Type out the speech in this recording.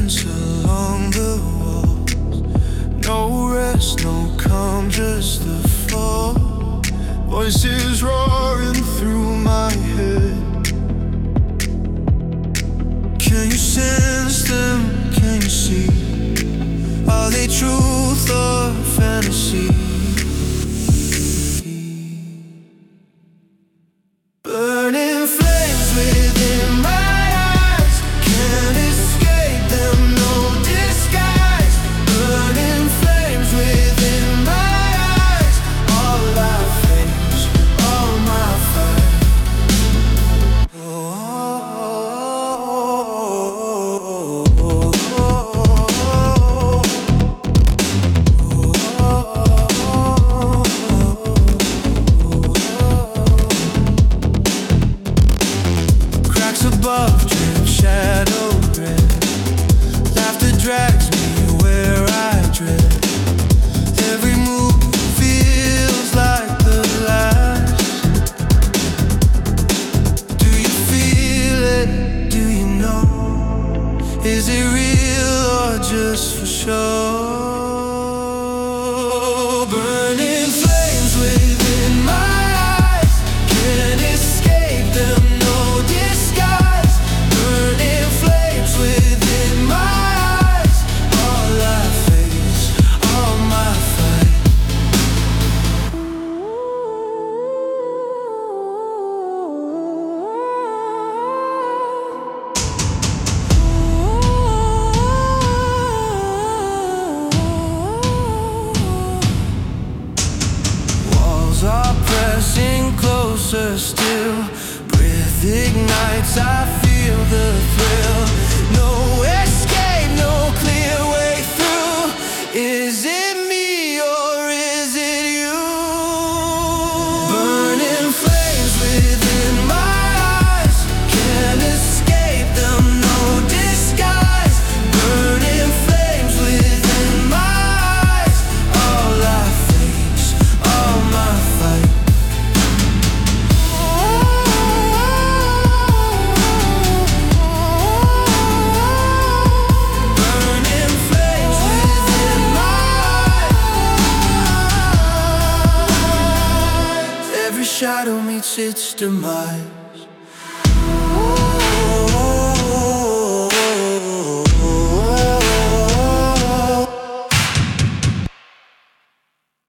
footprints along the walls. No rest, no calm, just the fall. Voices roaring through my head. Can you sense them? Can you see? Are they truth or fantasy? Burning flames within my eyes, can't escape them, no disguise. Burning flames within my eyes, all I face, all my fight. Above, drip, shadow, red. Laughter drags me where I dread. Every move feels like the last. Do you feel it? Do you know? Is it real or just for show? Burning flames within my eyes, can't escape them, no disguise. Are pressing closer still. Breath ignites, I feel the thrill. No escape, no clear way through. Is it me or is it you? Burning flames within my eyes, can't escape them, no disguise. Burning flames within my eyes, all I face, all my fight. Burning flames within my eyes. Every shadow meets its demise.